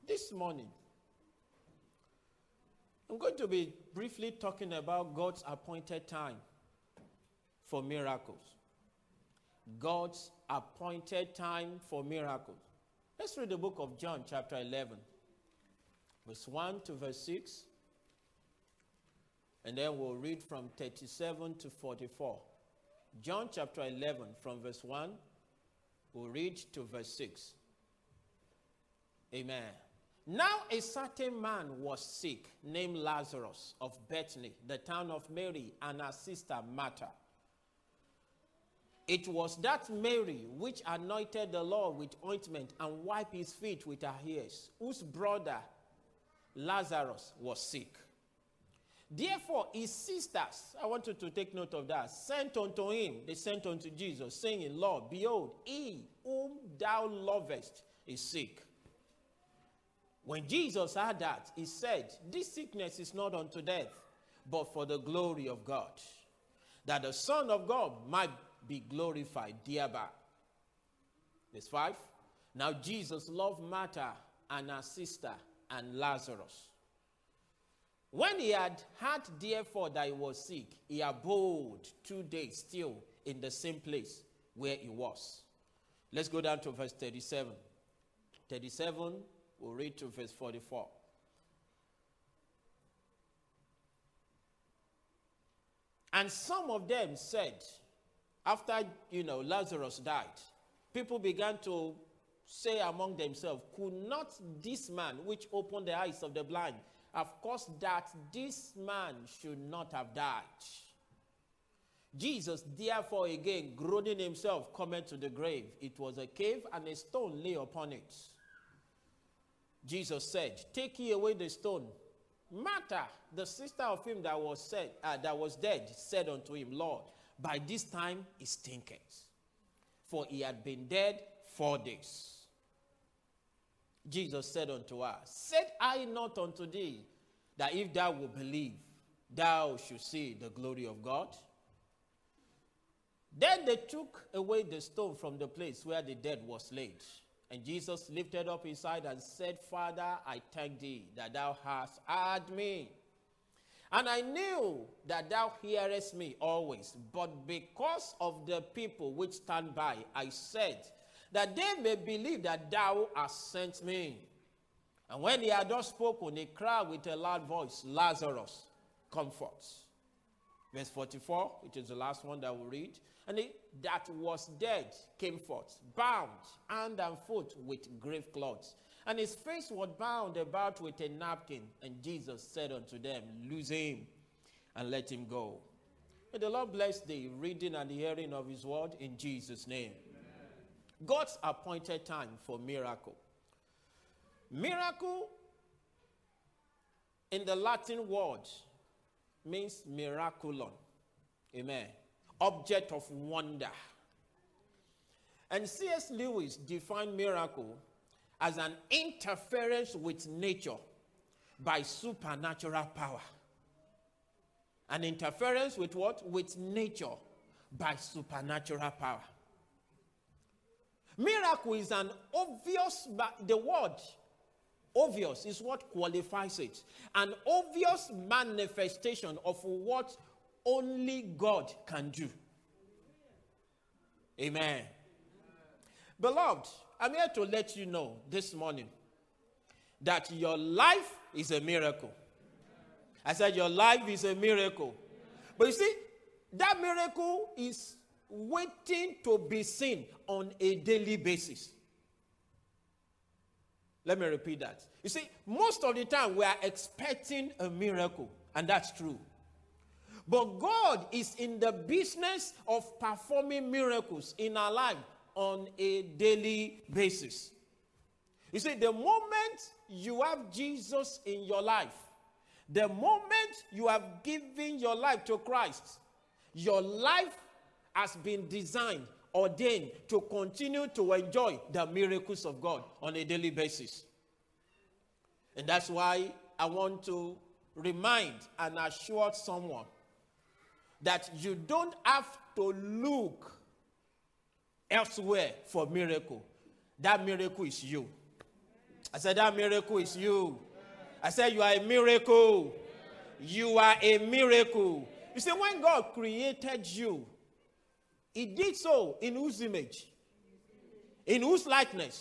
This morning, I'm going to be briefly talking about God's appointed time for miracles. God's appointed time for miracles. Let's read the book of John, chapter 11, verse 1 to verse 6. And then we'll read from 37 to 44. John chapter 11, from verse 1, we'll read to verse 6. Amen. Now a certain man was sick, named Lazarus, of Bethany, the town of Mary, and her sister Martha. It was that Mary which anointed the Lord with ointment and wiped his feet with her hairs, whose brother Lazarus was sick. Therefore his sisters, I want you to take note of that, sent unto him, they sent unto Jesus, saying, Lord, behold, he whom thou lovest is sick. When Jesus heard that, he said, this sickness is not unto death, but for the glory of God, that the Son of God might be glorified thereby. Verse 5. Now Jesus loved Martha and her sister and Lazarus. When he had heard therefore that he was sick, he abode 2 days still in the same place where he was. Let's go down to verse 37. 37, we'll read to verse 44. And some of them said, after, Lazarus died, people began to say among themselves, could not this man which opened the eyes of the blind have caused that this man should not have died? Jesus, therefore, again, groaning himself, cometh to the grave. It was a cave, and a stone lay upon it. Jesus said, take ye away the stone. Martha, the sister of him that was dead, said unto him, Lord, by this time he stinketh, for he had been dead 4 days. Jesus said unto her, said I not unto thee, that if thou wilt believe, thou shalt see the glory of God? Then they took away the stone from the place where the dead was laid. And Jesus lifted up his eyes and said, Father, I thank thee that thou hast heard me. And I knew that thou hearest me always. But because of the people which stand by, I said, that they may believe that thou hast sent me. And when he had thus spoken, he cried with a loud voice, Lazarus, come forth. Verse 44, which is the last one that we'll read. And he that was dead came forth, bound hand and foot with grave cloths. And his face was bound about with a napkin. And Jesus said unto them, loose him and let him go. May the Lord bless the reading and the hearing of his word in Jesus' name. Amen. God's appointed time for miracle. Miracle in the Latin word means miraculum. Amen. Object of wonder. And C.S. Lewis defined miracle as an interference with nature by supernatural power. An interference with what? With nature by supernatural power. Miracle is an obvious, the word obvious is what qualifies it. An obvious manifestation of what only God can do. Amen. Beloved, I'm here to let you know this morning that your life is a miracle. I said your life is a miracle. But you see, that miracle is waiting to be seen on a daily basis. Let me repeat that. You see, most of the time we are expecting a miracle, and that's true. But God is in the business of performing miracles in our life on a daily basis. You see, the moment you have Jesus in your life, the moment you have given your life to Christ, your life has been designed, ordained to continue to enjoy the miracles of God on a daily basis. And that's why I want to remind and assure someone that you don't have to look elsewhere for miracle. That miracle is you. I said, that miracle is you. I said, you are a miracle. You are a miracle. You see, when God created you, he did so in whose image? In whose likeness?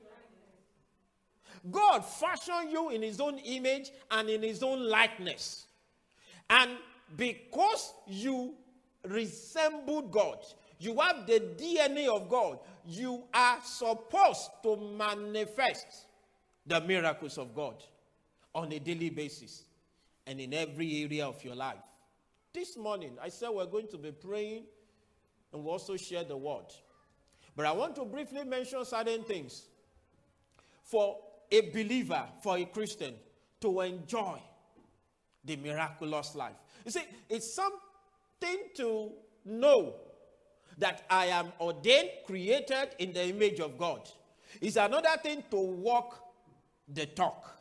God fashioned you in his own image and in his own likeness. And because you resembled God, you have the DNA of God, you are supposed to manifest the miracles of God on a daily basis and in every area of your life. This morning, I said we're going to be praying and we'll also share the word. But I want to briefly mention certain things for a believer, for a Christian, to enjoy the miraculous life. You see, it's something to know that I am ordained, created in the image of God. It's another thing to walk the talk.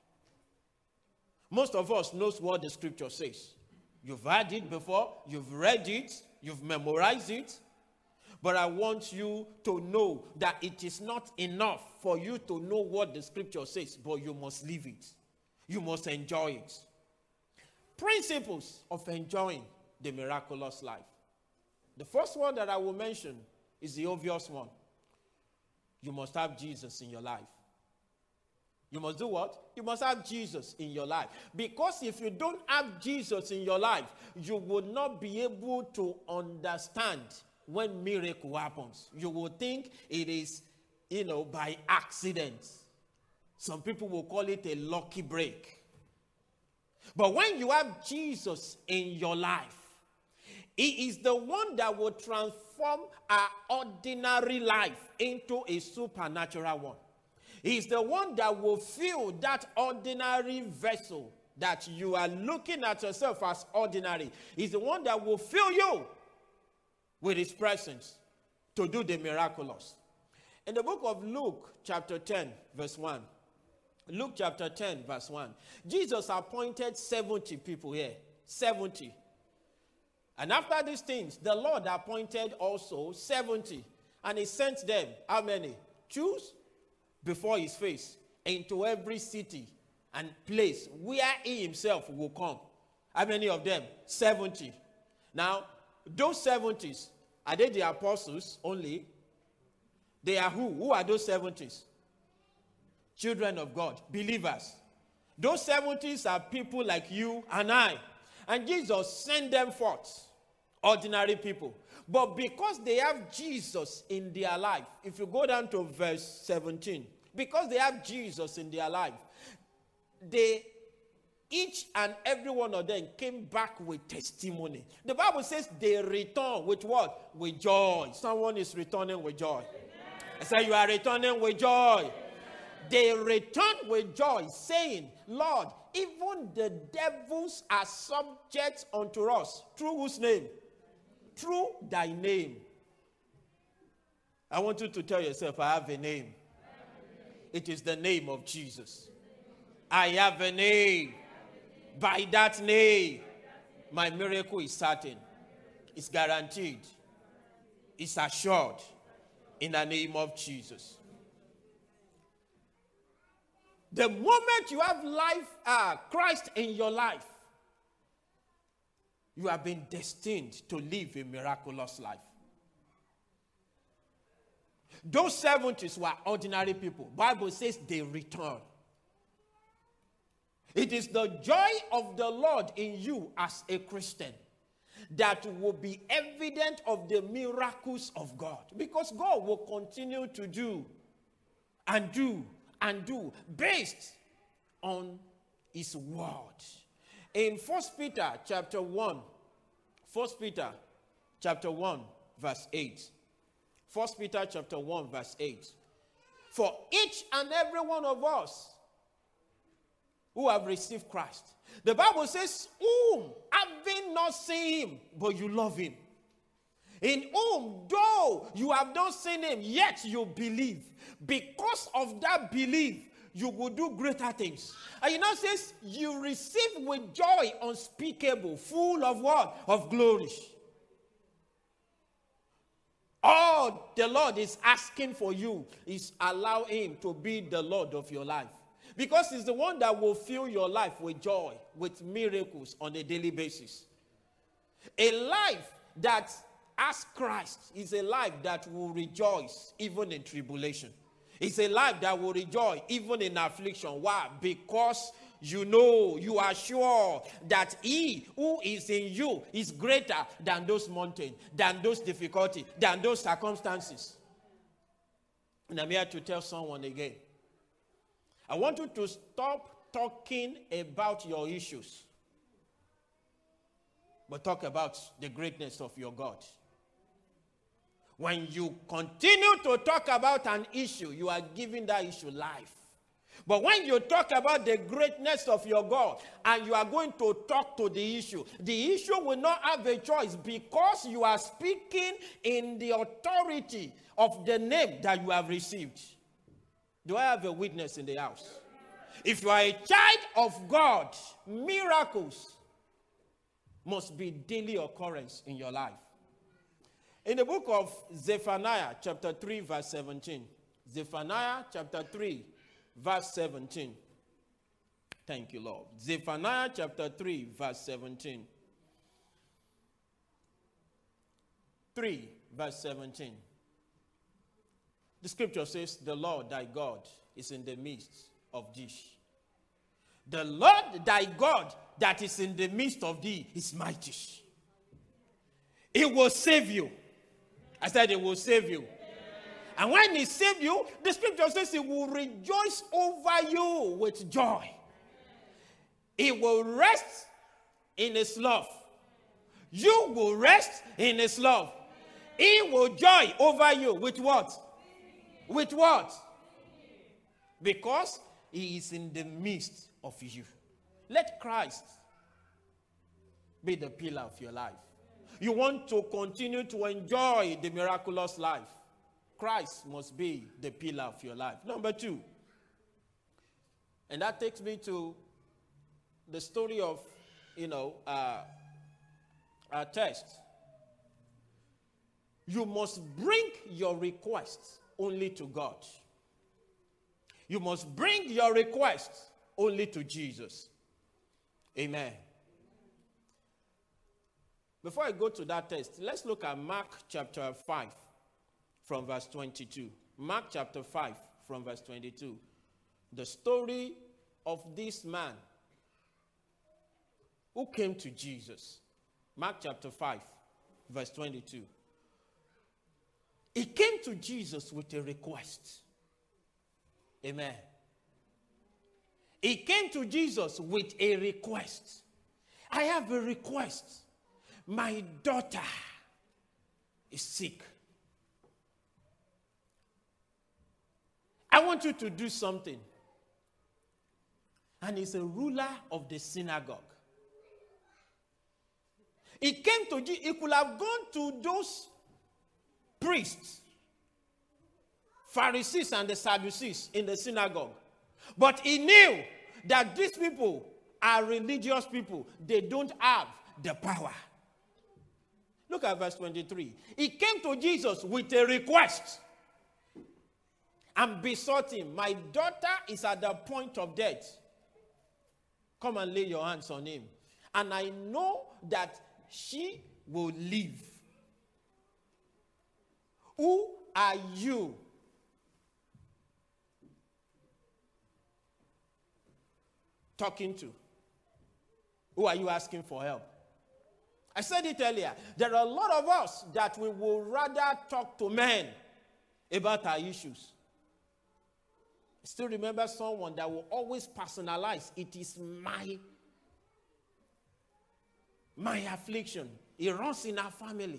Most of us knows what the scripture says. You've heard it before, you've read it, you've memorized it. But I want you to know that it is not enough for you to know what the scripture says, but you must live it. You must enjoy it. Principles of enjoying the miraculous life. The first one that I will mention is the obvious one. You must have Jesus in your life. You must do what? You must have Jesus in your life. Because if you don't have Jesus in your life, you will not be able to understand when miracle happens. You will think it is, by accident. Some people will call it a lucky break. But when you have Jesus in your life, he is the one that will transform our ordinary life into a supernatural one. He is the one that will fill that ordinary vessel that you are looking at yourself as ordinary. He's the one that will fill you with his presence to do the miraculous. In the book of Luke, chapter 10, verse 1. Luke chapter 10, verse 1. Jesus appointed 70 people here. 70. And after these things, the Lord appointed also 70. And he sent them, how many? Choose before his face into every city and place where he himself will come. How many of them? 70. Now, those 70s, are they the apostles only? They are who? Who are those 70s? Children of God, believers. Those 70s are people like you and I. And Jesus sent them forth, ordinary people. But because they have Jesus in their life, if you go down to verse 17, because they have Jesus in their life, each and every one of them came back with testimony. The Bible says they return with what? With joy. Someone is returning with joy. I say you are returning with joy. They returned with joy, saying, Lord, even the devils are subject unto us. Through whose name? Through thy name. I want you to tell yourself, I have a name. It is the name of Jesus. I have a name. By that name, my miracle is certain. It's guaranteed. It's assured. In the name of Jesus. The moment you have Christ in your life, you have been destined to live a miraculous life. Those 70s were ordinary people. Bible says they return. It is the joy of the Lord in you as a Christian that will be evident of the miracles of God. Because God will continue to do and do and do based on his word. In 1 Peter chapter 1, verse 8. 1 Peter chapter 1, verse 8. For each and every one of us who have received Christ, the Bible says, whom having not seen him, but you love him. In whom, though you have not seen him, yet you believe. Because of that belief, you will do greater things. And you know, it says, you receive with joy unspeakable, full of what? Of glory. All the Lord is asking for you is allow him to be the Lord of your life. Because he's the one that will fill your life with joy, with miracles on a daily basis. A life that has Christ is a life that will rejoice even in tribulation. It's a life that will rejoice even in affliction. Why? Because you know, you are sure that he who is in you is greater than those mountains, than those difficulties, than those circumstances. And I'm here to tell someone again. I want you to stop talking about your issues, but talk about the greatness of your God. When you continue to talk about an issue, you are giving that issue life. But when you talk about the greatness of your God and you are going to talk to the issue will not have a choice because you are speaking in the authority of the name that you have received. Do I have a witness in the house? If you are a child of God, miracles must be daily occurrence in your life. In the book of Zephaniah, chapter 3, verse 17. Zephaniah, chapter 3, verse 17. Thank you, Lord. Zephaniah, chapter 3, verse 17. 3, verse 17. The scripture says, the Lord thy God is in the midst of thee. The Lord thy God that is in the midst of thee is mighty. He will save you. I said he will save you. And when he saved you, the scripture says he will rejoice over you with joy. He will rest in his love. You will rest in his love. He will joy over you with what? With what? Because he is in the midst of you. Let Christ be the pillar of your life. You want to continue to enjoy the miraculous life. Christ must be the pillar of your life. Number 2. And that takes me to the story of, our text. You must bring your requests only to God. You must bring your requests only to Jesus. Amen. Before I go to that text, let's look at Mark chapter 5 from verse 22. Mark chapter 5 from verse 22. The story of this man who came to Jesus. Mark chapter 5 verse 22. He came to Jesus with a request. Amen. He came to Jesus with a request. I have a request. My daughter is sick. I want you to do something. And he's a ruler of the synagogue. He came to Jesus. He could have gone to those priests, Pharisees and the Sadducees in the synagogue. But he knew that these people are religious people. They don't have the power. Look at verse 23. He came to Jesus with a request and besought him, my daughter is at the point of death. Come and lay your hands on him. And I know that she will live. Who are you talking to? Who are you asking for help? I said it earlier. There are a lot of us that we will rather talk to men about our issues. I still remember someone that will always personalize. It is my affliction. It runs in our family.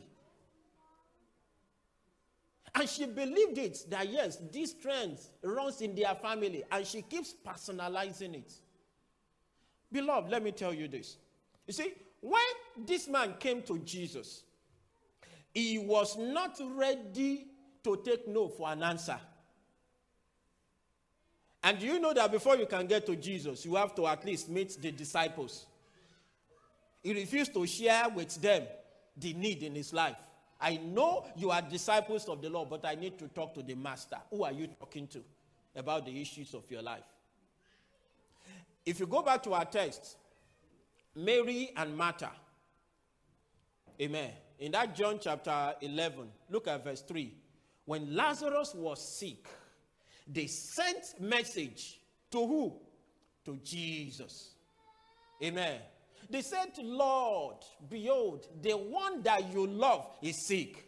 And she believed it, that yes, this trend runs in their family. And she keeps personalizing it. Beloved, let me tell you this. You see, when this man came to Jesus, he was not ready to take no for an answer. And do you know that before you can get to Jesus, you have to at least meet the disciples? He refused to share with them the need in his life. I know you are disciples of the Lord, but I need to talk to the master. Who are you talking to about the issues of your life? If you go back to our text, Mary and Martha. Amen. In that John chapter 11, look at verse 3. When Lazarus was sick, they sent message to who? To Jesus. Amen. They said, Lord, behold, the one that you love is sick.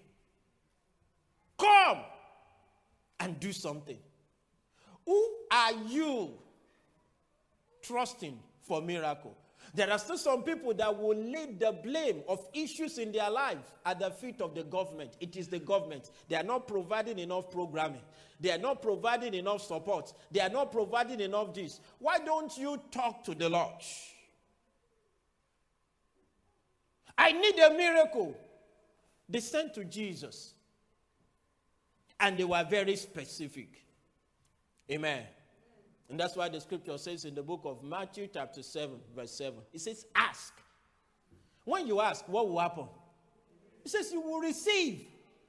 Come and do something. Who are you trusting for miracle? There are still some people that will lay the blame of issues in their life at the feet of the government. It is the government. They are not providing enough programming. They are not providing enough support. They are not providing enough this. Why don't you talk to the Lord? I need a miracle. They sent to Jesus. And they were very specific. Amen. And that's why the scripture says in the book of Matthew chapter 7, verse 7, it says, ask. When you ask, what will happen? It says you will receive.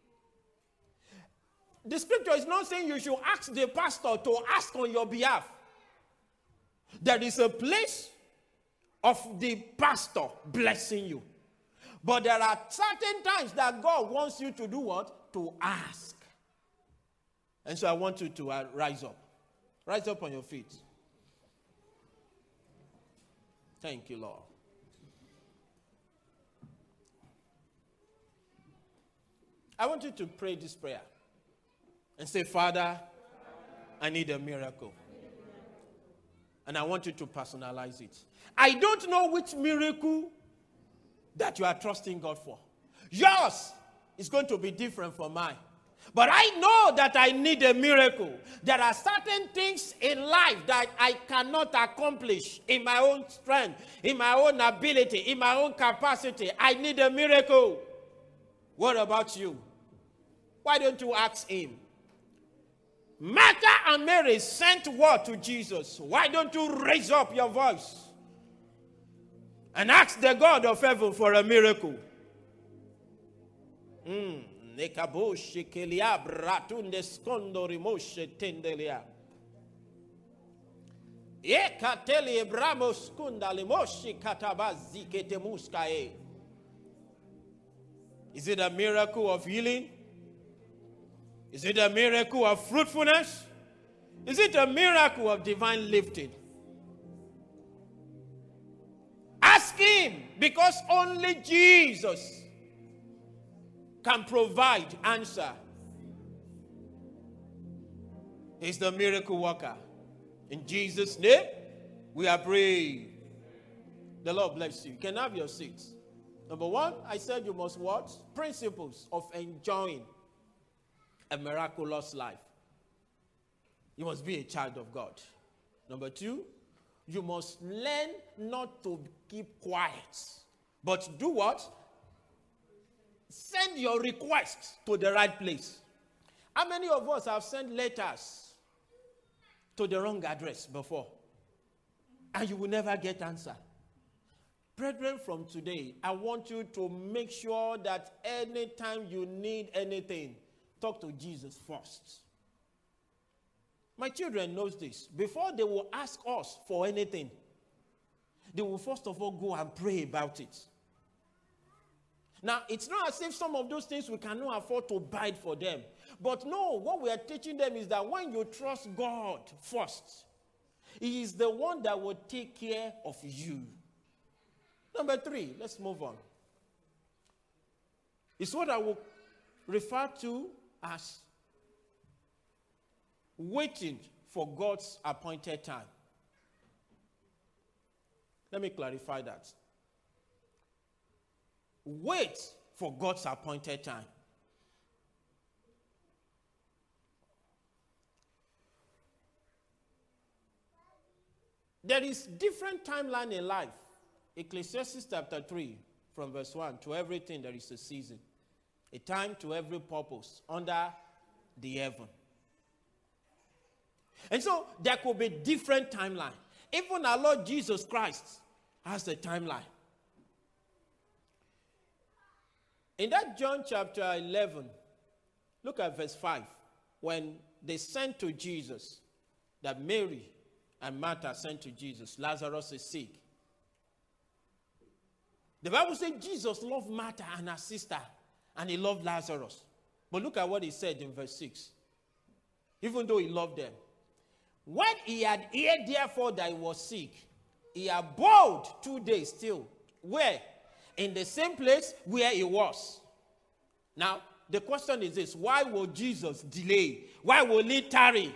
The scripture is not saying you should ask the pastor to ask on your behalf. There is a place of the pastor blessing you. But there are certain times that God wants you to do what? To ask. And so I want you to rise up. Rise up on your feet. Thank you, Lord. I want you to pray this prayer and say, Father, I need a miracle. And I want you to personalize it. I don't know which miracle that you are trusting God for. Yours is going to be different from mine. But I know that I need a miracle. There are certain things in life that I cannot accomplish in my own strength, in my own ability, in my own capacity. I need a miracle. What about you? Why don't you ask him? Martha and Mary sent word to Jesus. Why don't you raise up your voice and ask the God of heaven for a miracle? Nekaboshe kelia bratunde skondo rimoshe tendelia. Ekateli bramos kunda limoshi katabazi ketemuskae. Is it a miracle of healing? Is it a miracle of fruitfulness? Is it a miracle of divine lifting? Ask him, because only Jesus can provide answer. He's the miracle worker. In Jesus' name, we are praying. The Lord bless you. You can have your seats. Number one, I said you must what? Principles of enjoying a miraculous life. You must be a child of God. Number two, you must learn not to keep quiet, but do what? Send your request to the right place. How many of us have sent letters to the wrong address before? And you will never get answer. Brethren, from today, I want you to make sure that anytime you need anything, talk to Jesus first. My children knows this. Before they will ask us for anything, they will first of all go and pray about it. Now, it's not as if some of those things we cannot afford to buy for them. But no, what we are teaching them is that when you trust God first, He is the one that will take care of you. Number three, let's move on. It's what I will refer to as waiting for God's appointed time. Let me clarify that. Wait for God's appointed time. There is different timeline in life. Ecclesiastes chapter 3, from verse 1, to everything there is a season. A time to every purpose under the heaven. And so there could be different timeline. Even our Lord Jesus Christ has a timeline. In that John chapter 11, look at verse 5. When they sent to Jesus, that Mary and Martha sent to Jesus, Lazarus is sick. The Bible says Jesus loved Martha and her sister, and he loved Lazarus. But look at what he said in verse 6. Even though he loved them. When he had heard therefore that he was sick, he abode 2 days still. Where? In the same place where he was. Now, the question is this: why will Jesus delay? Why will he tarry?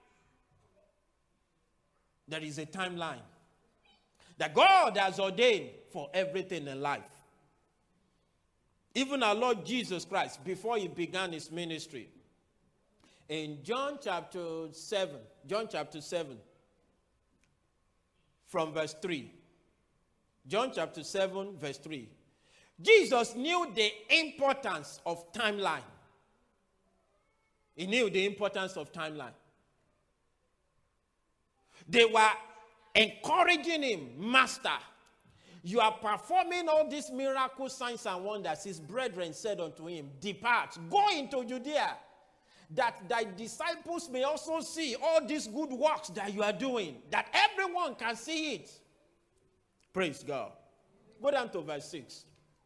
There is a timeline that God has ordained for everything in life. Even our Lord Jesus Christ, before he began his ministry, in John chapter 7, from verse 3. John chapter 7, verse 3. Jesus knew the importance of timeline. He knew the importance of timeline. They were encouraging him, Master, you are performing all these miracle signs and wonders. His brethren said unto him, Depart, go into Judea, that thy disciples may also see all these good works that you are doing, that everyone can see it. Praise God. Go down to verse 6.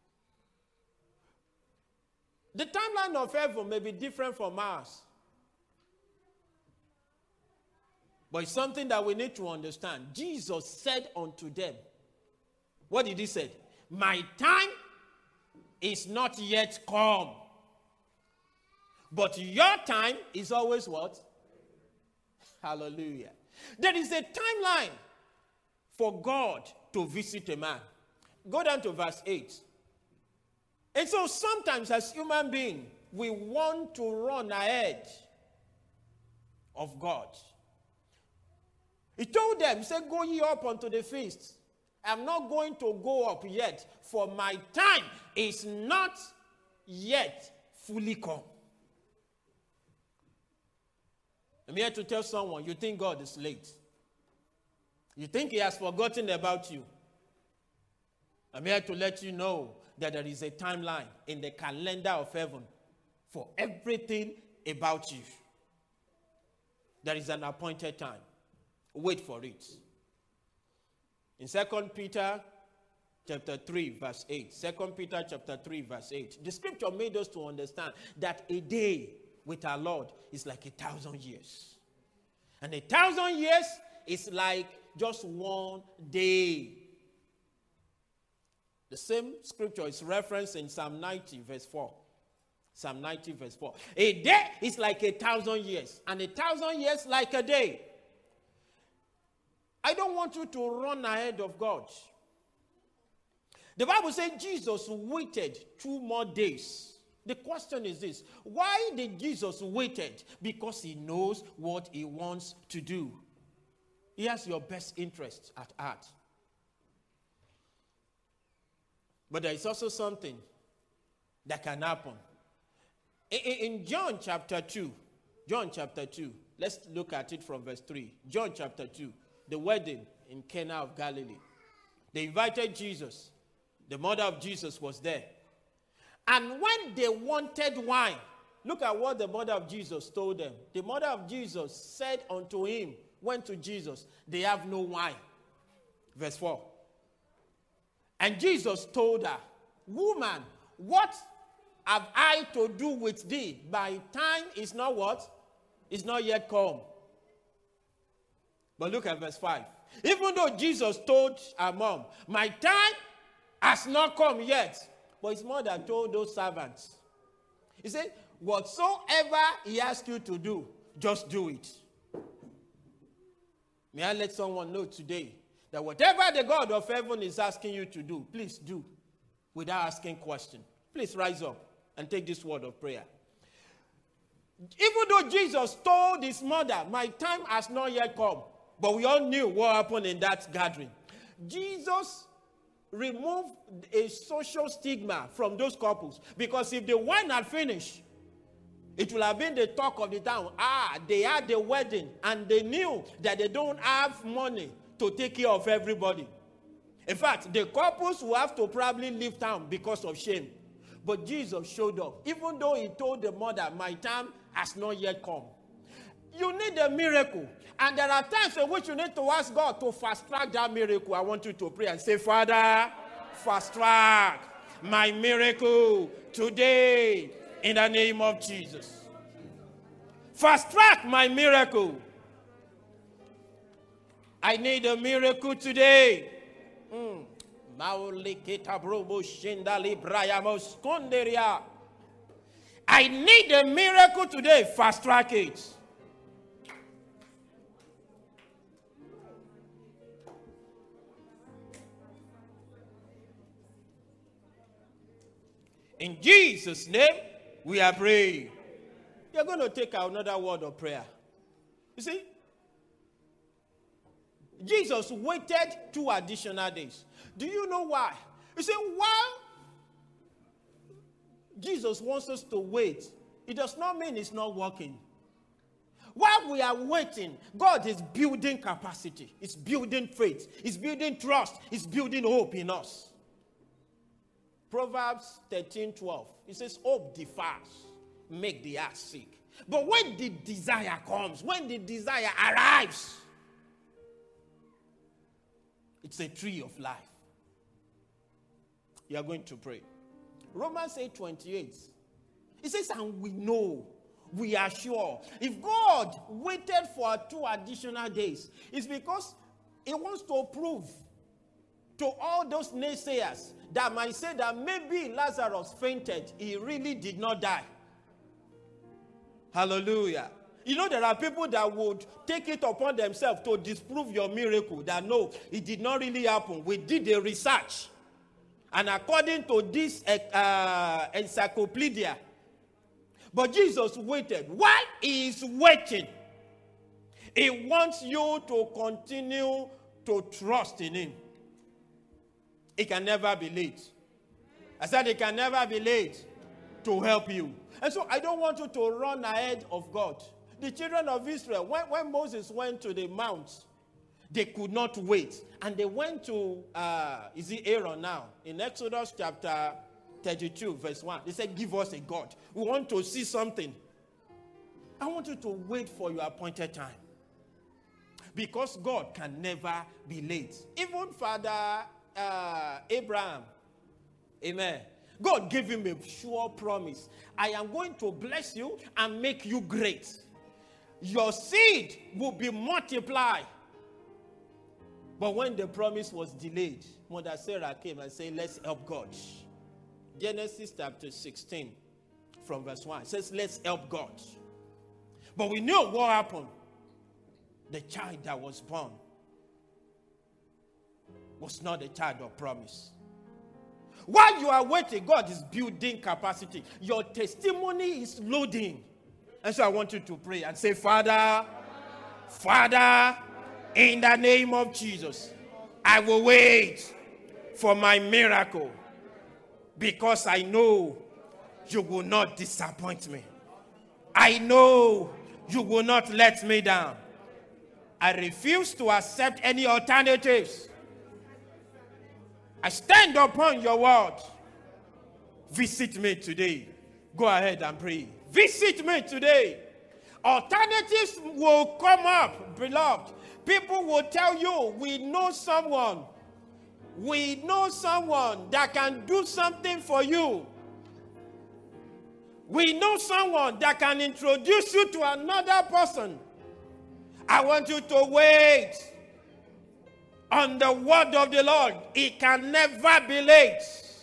The timeline of heaven may be different from ours. But it's something that we need to understand. Jesus said unto them, what did he say? My time is not yet come. But your time is always what? Hallelujah. There is a timeline for God to visit a man. Go down to verse 8. And so sometimes as human beings, we want to run ahead of God. He told them, he said, go ye up unto the feast. I'm not going to go up yet, for my time is not yet fully come. I'm here to tell someone, you think God is late. You think he has forgotten about you. I'm here to let you know that there is a timeline in the calendar of heaven for everything about you. There is an appointed time. Wait for it. In 2 Peter chapter 3 verse 8. 2 Peter chapter 3 verse 8. The scripture made us to understand that a day with our Lord is like 1,000 years. And 1,000 years is like just one day. The same scripture is referenced in Psalm 90 verse 4. Psalm 90 verse 4. A day is like 1,000 years. And 1,000 years like a day. I don't want you to run ahead of God. The Bible says Jesus waited 2 more days. The question is this: why did Jesus waited? Because he knows what he wants to do. He has your best interest at heart. But there is also something that can happen. In John chapter 2, let's look at it from verse 3. John chapter 2, the wedding in Cana of Galilee. They invited Jesus. The mother of Jesus was there. And when they wanted wine, look at what the mother of Jesus told them. The mother of Jesus said unto him, went to Jesus, they have no wine. Verse 4. And Jesus told her, woman, what have I to do with thee? My time is not what? Is not yet come. But look at verse 5. Even though Jesus told her mom, my time has not come yet. But his mother told those servants. He said, whatsoever he asks you to do, just do it. May I let someone know today that whatever the God of heaven is asking you to do, please do without asking question. Please rise up and take this word of prayer. Even though Jesus told his mother, my time has not yet come, but we all knew what happened in that gathering. Jesus removed a social stigma from those couples, because if the wine had finished, it would have been the talk of the town. They had the wedding and they knew that they don't have money to take care of everybody. In fact, the couples will have to probably leave town because of shame. But Jesus showed up. Even though he told the mother, my time has not yet come. You need a miracle. And there are times in which you need to ask God to fast track that miracle. I want you to pray and say, Father, fast track my miracle today in the name of Jesus. Fast track my miracle. I need a miracle today. I need a miracle today. Fast track it. In Jesus' name, we are praying. You're going to take another word of prayer. You see, Jesus waited 2 additional days. Do you know why? You see, while Jesus wants us to wait, it does not mean it's not working. While we are waiting, God is building capacity. It's building faith. It's building trust. It's building hope in us. Proverbs 13:12. It says, hope differs, make the heart sick. But when the desire comes, when the desire arrives, it's a tree of life. You are going to pray. Romans 8:28. It says, and we know, we are sure. If God waited for 2 additional days, it's because he wants to prove to all those naysayers that might say that maybe Lazarus fainted, he really did not die. Hallelujah. You know, there are people that would take it upon themselves to disprove your miracle, that no, it did not really happen. We did the research. And according to this encyclopedia, but Jesus waited. While he is waiting, he wants you to continue to trust in him. It can never be late. I said it can never be late to help you. And so I don't want you to run ahead of God. The children of Israel, when Moses went to the mount, they could not wait. And they went to, is it Aaron now? In Exodus chapter 32, verse 1. They said, give us a God. We want to see something. I want you to wait for your appointed time. Because God can never be late. Even Father Abraham, amen, God gave him a sure promise. I am going to bless you and make you great. Your seed will be multiplied. But when the promise was delayed, Mother Sarah came and said, let's help God. Genesis chapter 16 from verse 1 says, let's help God. But we know what happened. The child that was born was not a child of promise. While you are waiting, God is building capacity. Your testimony is loading. And so I want you to pray and say, Father, in the name of Jesus, I will wait for my miracle because I know you will not disappoint me. I know you will not let me down. I refuse to accept any alternatives. I stand upon your word. Visit me today. Go ahead and pray. Visit me today. Alternatives will come up, beloved. People will tell you, we know someone. We know someone that can do something for you. We know someone that can introduce you to another person. I want you to wait on the word of the Lord. It can never be late.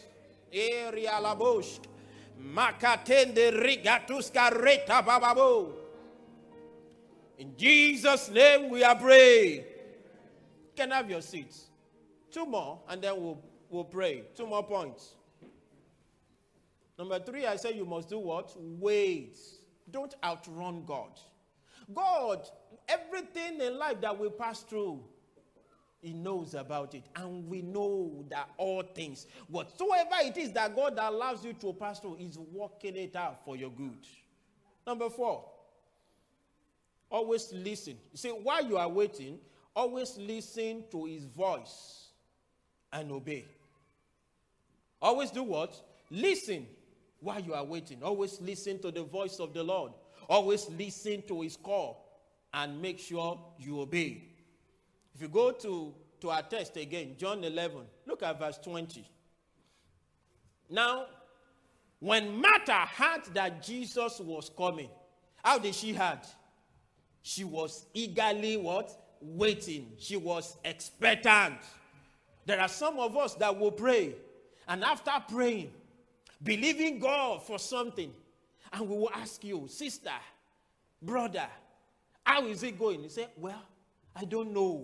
In Jesus' name we are praying. You can have your seats. 2 more and then we'll pray. 2 more points. Number 3, I said you must do what? Wait. Don't outrun God. God, everything in life that we pass through, he knows about it. And we know that all things, whatsoever it is that God allows you to pass through, is working it out for your good. Number 4, always listen. You see, while you are waiting, always listen to his voice and obey. Always do what? Listen while you are waiting. Always listen to the voice of the Lord. Always listen to his call and make sure you obey. If you go to our text again, John 11, look at verse 20. Now, when Martha heard that Jesus was coming, how did she heard? She was eagerly what? Waiting. She was expectant. There are some of us that will pray, and after praying, believing God for something, and we will ask you, sister, brother, how is it going? You say, well, I don't know.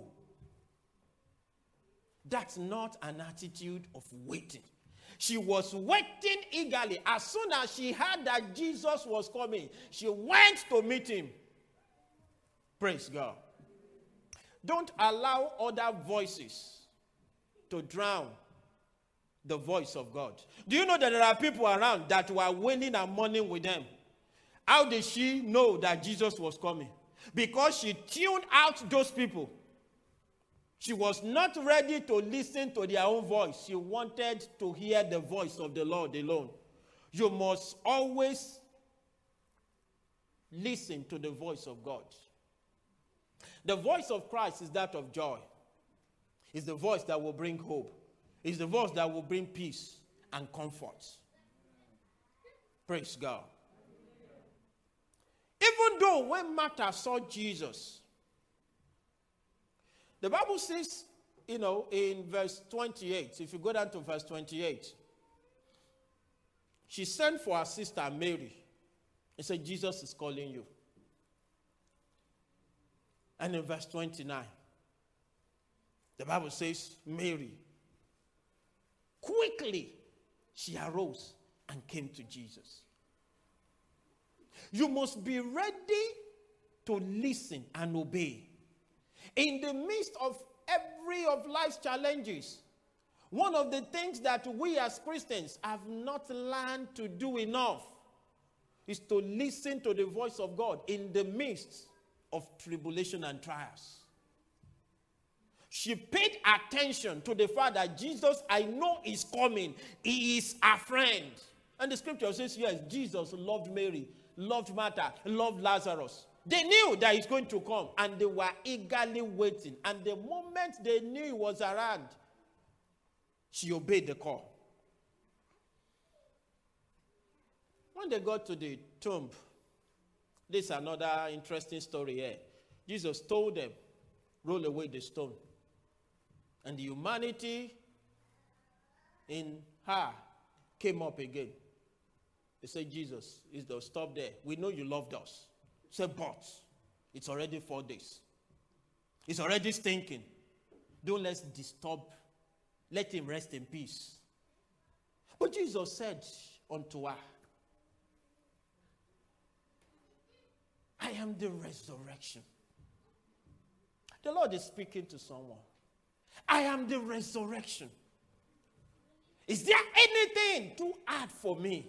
That's not an attitude of waiting. She was waiting eagerly. As soon as she heard that Jesus was coming, she went to meet him. Praise God. Don't allow other voices to drown the voice of God. Do you know that there are people around that were wailing and mourning with them? How did she know that Jesus was coming? Because she tuned out those people. She was not ready to listen to their own voice. She wanted to hear the voice of the Lord alone. You must always listen to the voice of God. The voice of Christ is that of joy. It's the voice that will bring hope. It's the voice that will bring peace and comfort. Praise God. Even though when Martha saw Jesus, the Bible says, in verse 28, if you go down to verse 28, she sent for her sister Mary and said, Jesus is calling you. And in verse 29, the Bible says, Mary, quickly she arose and came to Jesus. You must be ready to listen and obey. In the midst of every of life's challenges, one of the things that we as Christians have not learned to do enough is to listen to the voice of God in the midst of tribulation and trials. She paid attention to the fact that Jesus, I know, is coming. He is our friend. And the scripture says, yes, Jesus loved Mary, loved Martha, loved Lazarus. They knew that he's going to come, and they were eagerly waiting. And the moment they knew he was around, she obeyed the call. When they got to the tomb, this is another interesting story here. Jesus told them, roll away the stone. And the humanity in her came up again. They said, Jesus, stop there. We know you loved us. He said, but it's already 4 days. It's already stinking. Don't let's disturb. Let him rest in peace. But Jesus said unto her, I am the resurrection. The Lord is speaking to someone. I am the resurrection. Is there anything too hard for me?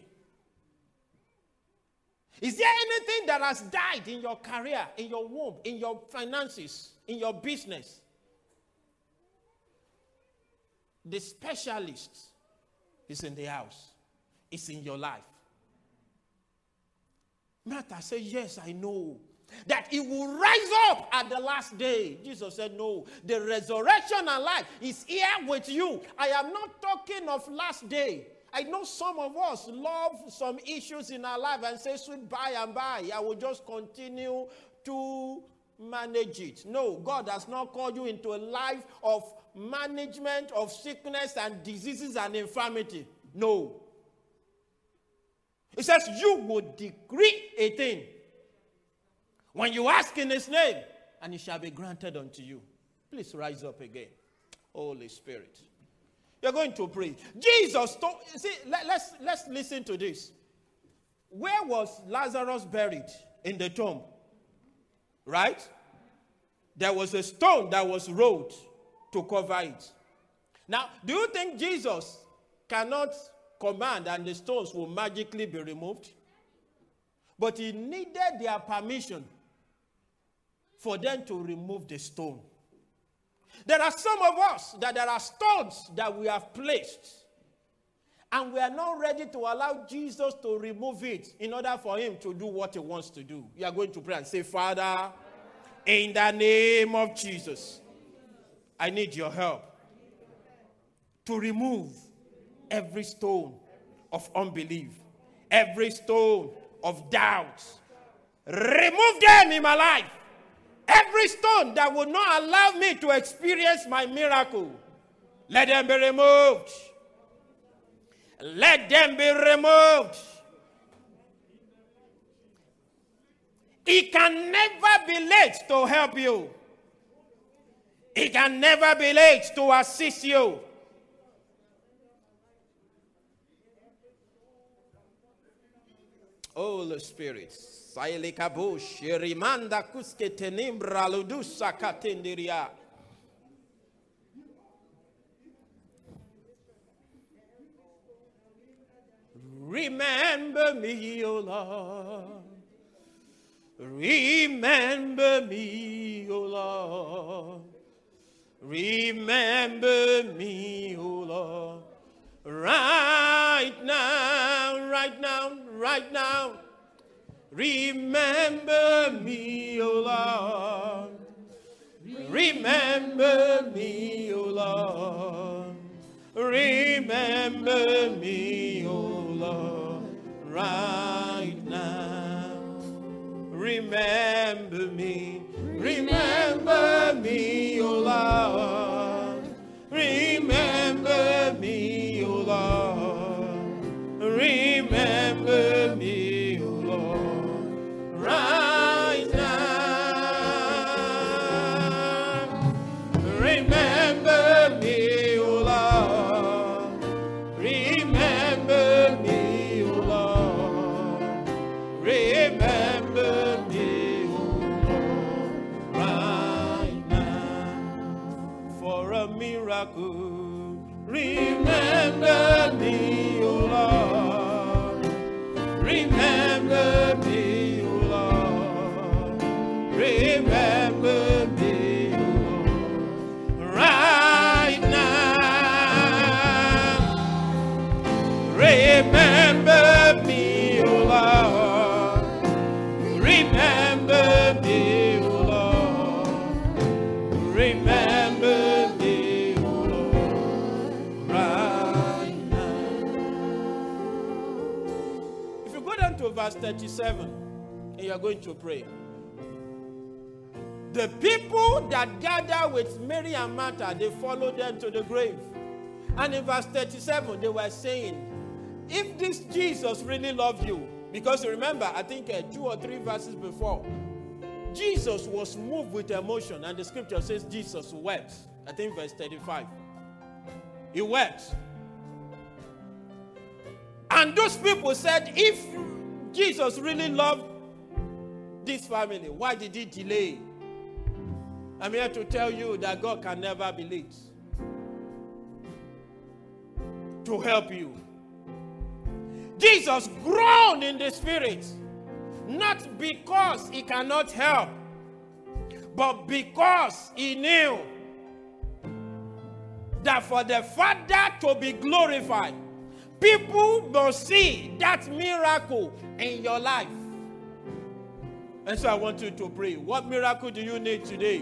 Is there anything that has died in your career, in your womb, in your finances, in your business? The specialist is in the house. It's in your life. Martha said, yes, I know that it will rise up at the last day. Jesus said, no, the resurrection and life is here with you. I am not talking of last day. I know some of us love some issues in our life and say, sweet by and by, I will just continue to manage it. No, God has not called you into a life of management of sickness and diseases and infirmity. No. It says you will decree a thing when you ask in his name, and it shall be granted unto you. Please rise up again. Holy Spirit. You're going to pray. Jesus told, see, let's listen to this. Where was Lazarus buried? In the tomb. Right? There was a stone that was rolled to cover it. Now, do you think Jesus cannot command and the stones will magically be removed? But he needed their permission for them to remove the stone. There are some of us that there are stones that we have placed, And we are not ready to allow Jesus to remove it in order for him to do what he wants to do. You are going to pray and say, Father, in the name of Jesus, I need your help to remove every stone of unbelief, every stone of doubt. Remove them in my life. Every stone that would not allow me to experience my miracle, let them be removed. Let them be removed. It can never be late to help you. It can never be late to assist you. Holy Spirit. Sailikabush, Rimanda Kuske Tenimbra Ludusa Katendiria. Remember me, O Lord. Remember me, O Lord. Remember me, O Lord. Right now, right now, right now. Remember me, O Lord. Remember me, O Lord. Remember me, O Lord, right now. Remember me. Remember me, O Lord. Remember me, O Lord. Remember me, O Lord, right now. Remember me, O Lord. Remember me, O Lord. Remember me, O Lord, right now. For a miracle, remember me, O Lord. Remember me, O Lord. Remember me, O Lord, right now. Remember me, O Lord. Remember me, O Lord. Remember me, O Lord, right now. If you go down to verse 37, and you are going to pray. The people that gather with Mary and Martha, they followed them to the grave. And in verse 37, they were saying, if this Jesus really loved you, because remember, I think 2 or 3 verses before, Jesus was moved with emotion, and the scripture says Jesus wept. I think verse 35. He wept. And those people said, if Jesus really loved this family, why did he delay? I'm here to tell you that God can never be late to help you. Jesus groaned in the spirit, not because he cannot help, but because he knew that for the Father to be glorified, people must see that miracle in your life. And so I want you to pray. What miracle do you need today?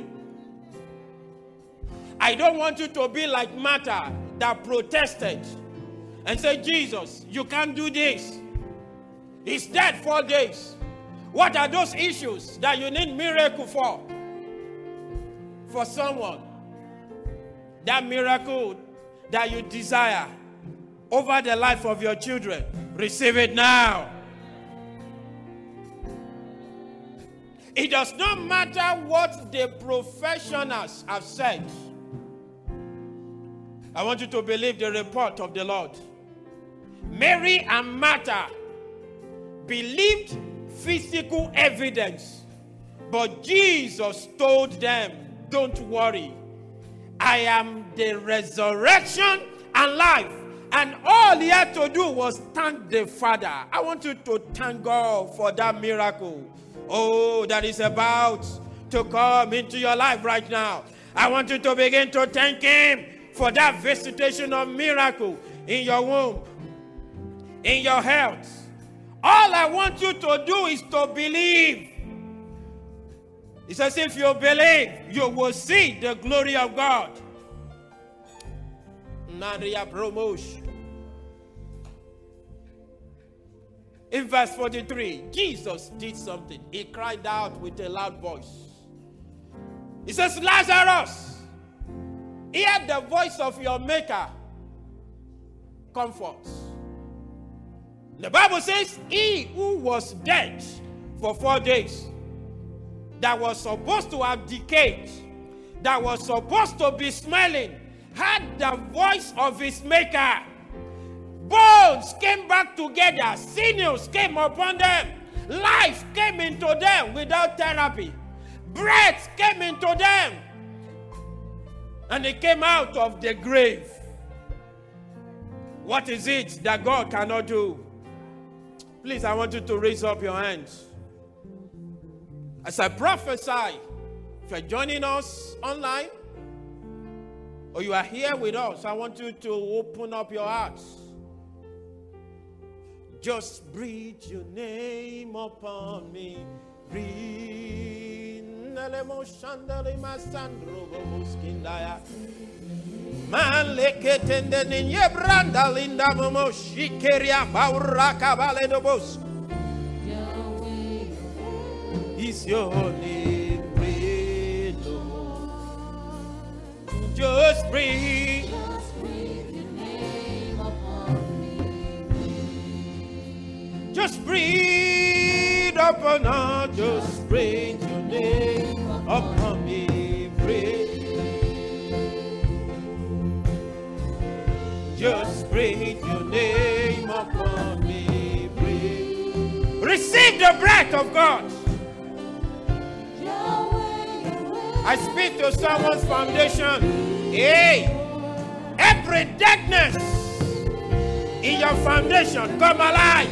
I don't want you to be like Martha that protested and said, Jesus, you can't do this. He's dead 4 days. What are those issues that you need miracle for? For someone, that miracle that you desire over the life of your children, receive it now. It does not matter what the professionals have said. I want you to believe the report of the Lord. Mary and Martha believed physical evidence, but Jesus told them, don't worry. I am the resurrection and life. And all he had to do was thank the Father. I want you to thank God for that miracle. Oh, that is about to come into your life right now. I want you to begin to thank him for that visitation of miracle in your womb, in your health. All I want you to do is to believe. He says, if you believe, you will see the glory of God. Maria Promosh. In verse 43, Jesus did something. He cried out with a loud voice. He says, Lazarus, hear the voice of your maker. Comfort. The Bible says, he who was dead for 4 days, that was supposed to have decayed, that was supposed to be smelling, heard the voice of his maker. Bones came back together. Sinews came upon them. Life came into them without therapy. Breath came into them. And they came out of the grave. What is it that God cannot do? Please, I want you to raise up your hands. As I prophesy, if you're joining us online, or you are here with us, I want you to open up your hearts. Just breathe your name upon me. Breathe. Man leketende ninye branda linda momo shikeria bauraka baledobos. Is your name, breathe, Lord. Just breathe. Just breathe your name upon me. Just breathe upon us. Just breathe your name upon me. Breathe. Just breathe your name upon me. Breathe. Receive the breath of God. I speak to someone's foundation. Hey, every darkness in your foundation, come alive.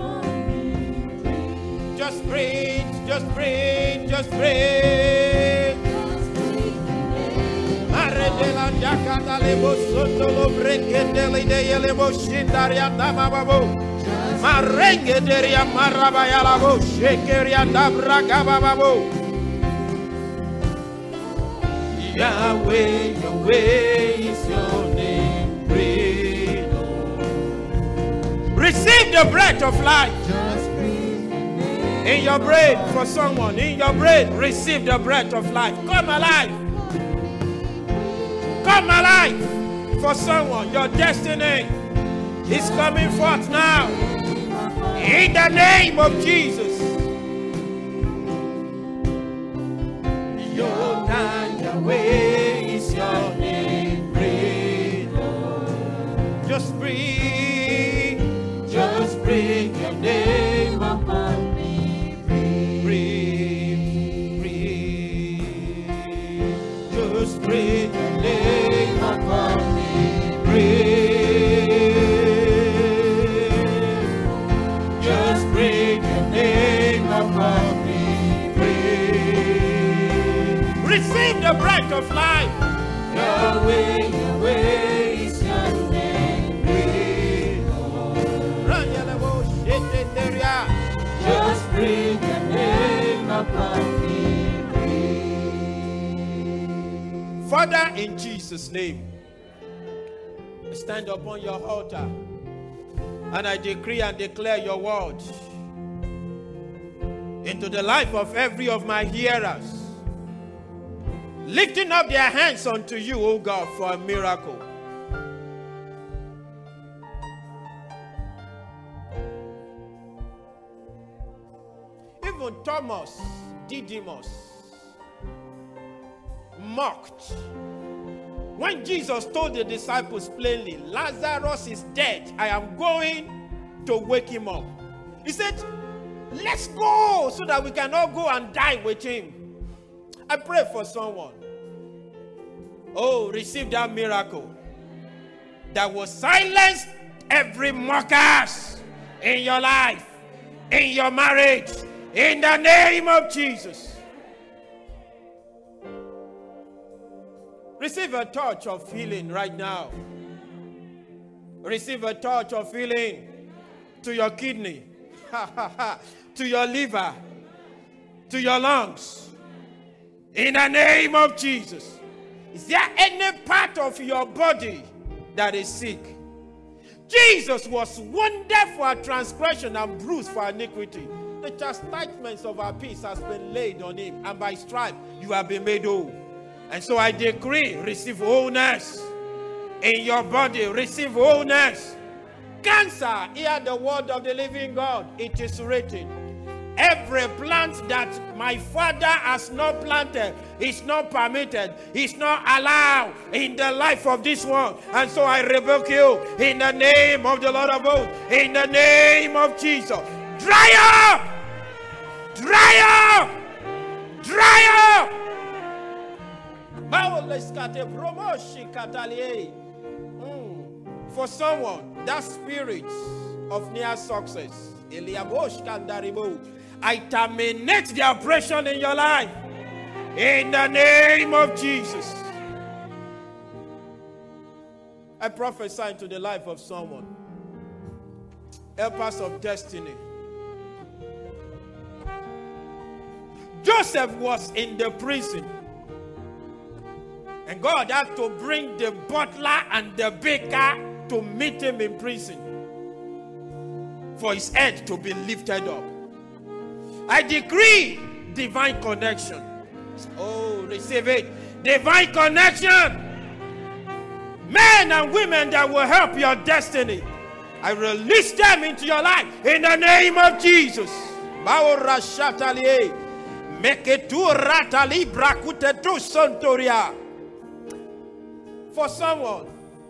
Just breathe, just breathe, just breathe. Yahweh, Yahweh is your name. Breathe, Lord. Receive the breath of life. Just breathe your name In your brain, for someone, in your brain, receive the breath of life. Come alive. Come alive. For someone, your destiny is coming forth now. In the name of Jesus. Yahweh is your name. Breathe, Lord. Just breathe. Just breathe your name upon me. Breathe. Breathe. Just breathe your name upon me. Breathe. Just breathe your name upon me. Receive the breath of life. Yahweh, Yahweh is your name. Breathe, Lord. Just breathe your name upon me. Breathe. Father, in Jesus' name, I stand upon your altar and I decree and declare your word into the life of every of my hearers, lifting up their hands unto you, O God, for a miracle. Even Thomas, Didymus, mocked when Jesus told the disciples plainly, Lazarus is dead. I am going to wake him up. He said, let's go so that we can all go and die with him. I pray for someone. Oh, receive that miracle that will silence every mockers in your life, in your marriage, in the name of Jesus. Receive a touch of healing right now. Receive a touch of healing. to your kidney, to your liver, to your lungs. In the name of Jesus. Is there any part of your body that is sick? Jesus was wounded for our transgression and bruised for our iniquity. The chastisement of our peace has been laid on him, and by stripes you have been made whole. And so I decree, receive wholeness in your body. Receive wholeness. Cancer, hear the word of the living God. It is written, every plant that my Father has not planted is not permitted, is not allowed in the life of this one. And so I rebuke you in the name of the Lord of hosts, in the name of Jesus. Dry up! Dry up! Dry up! For someone, that spirit of near success, I terminate the oppression in your life in the name of Jesus. I prophesy into the life of someone. Helpers of destiny. Joseph was in the prison, and God had to bring the butler and the baker to meet him in prison for his head to be lifted up. I decree divine connection. Oh, receive it. Divine connection. Men and women that will help your destiny. I release them into your life in the name of Jesus. For someone,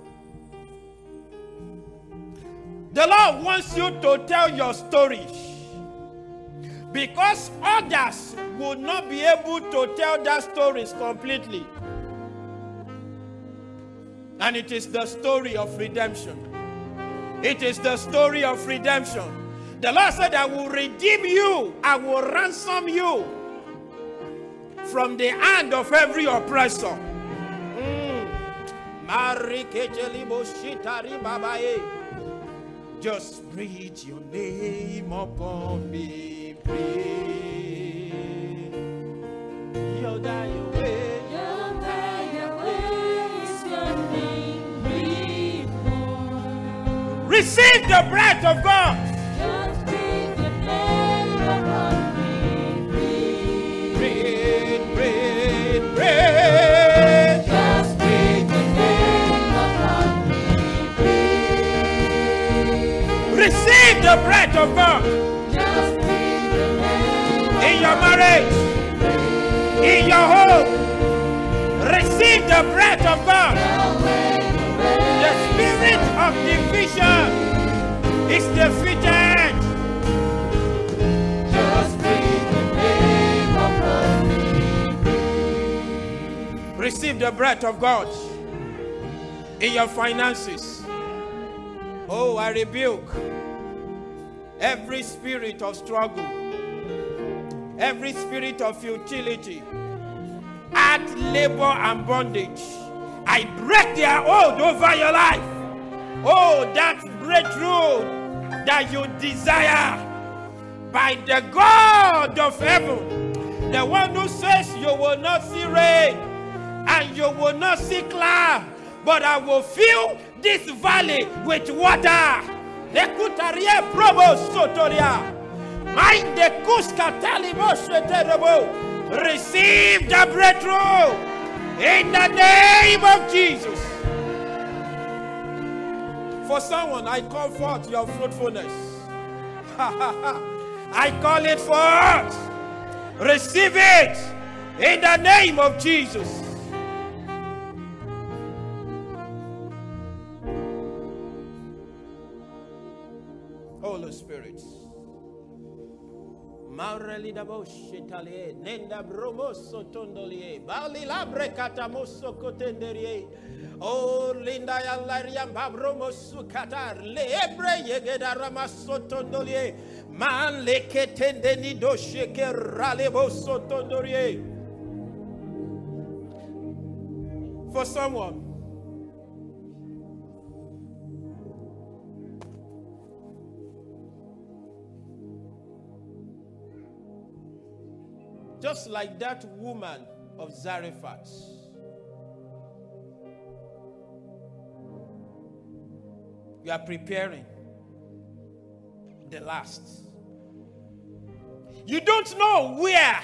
the Lord wants you to tell your story, because others would not be able to tell their stories completely. And it is the story of redemption. It is the story of redemption. The Lord said, I will redeem you. I will ransom you from the hand of every oppressor. Just breathe your name upon me, breathe. Yoda Yahweh, Yoda Yahweh is your name, breathe more. Receive the breath of God. Just breathe your name upon me, breathe. Breathe, breathe, breathe. Just breathe your name upon me, breathe. Receive the breath of God Just breathe your name in your marriage, in your home. Receive the breath of God. The spirit of division is defeated. Just breathe your name upon me. Receive the breath of God in your finances. Oh, I rebuke every spirit of struggle, every spirit of futility, hard labor and bondage. I break their hold over your life. Oh, that breakthrough that you desire by the God of heaven, the one who says you will not see rain and you will not see cloud, but I will fill this valley with water. Nekutarie probo sotoria. Mind the kuskatalibo sheterebo. Receive the breakthrough in the name of Jesus. For someone, I call forth your fruitfulness. I call it forth. Receive it in the name of Jesus. Holy Spirit. Maureli da boshitalie, nenda bromoso tondolie, bali labre katamoso kotenderie. Oh, linda ya lariam babromosu katar, lebre yegeda ramaso tondolie, man leketende ni dosheke raleboso tondorie. For someone, Just like that woman of Zarephath. You are preparing the last. You don't know where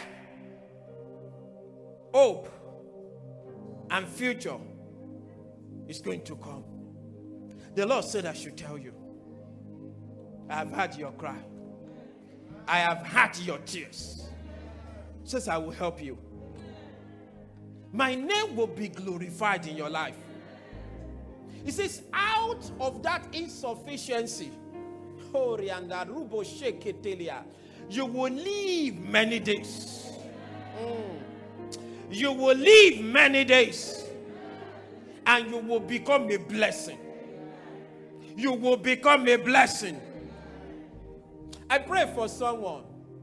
hope and future is going to come. The Lord said I should tell you, I have heard your cry. I have heard your tears. Says I will help you. My name will be glorified in your life. He says, out of that insufficiency, you will live many days. You will live many days. And you will become a blessing. You will become a blessing. I pray for someone.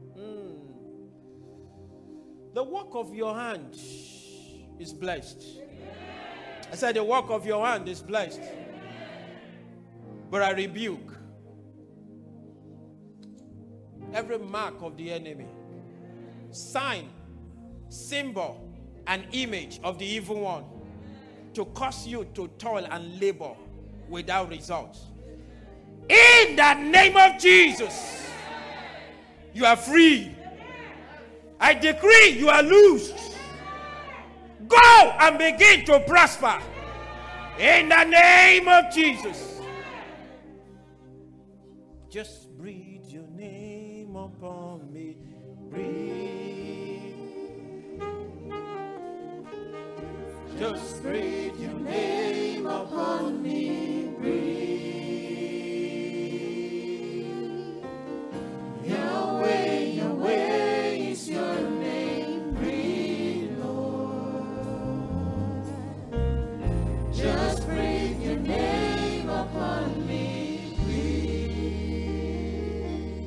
The work of your hand is blessed. I said the work of your hand is blessed. But I rebuke every mark of the enemy, sign, symbol, and image of the evil one to cause you to toil and labor without results. In the name of Jesus, you are free. I decree you are loosed. Go and begin to prosper. In the name of Jesus. Just breathe your name upon me. Breathe. Just breathe your name